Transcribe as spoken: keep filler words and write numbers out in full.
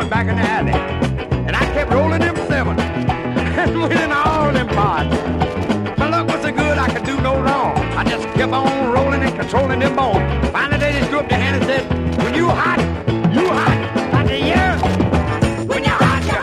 seven back in the alley. And I kept rolling them seven and winning all them parts. My luck was so good I could do no wrong. I just kept on rolling and controlling them bones. Finally they just threw up their hand and said, when you hot,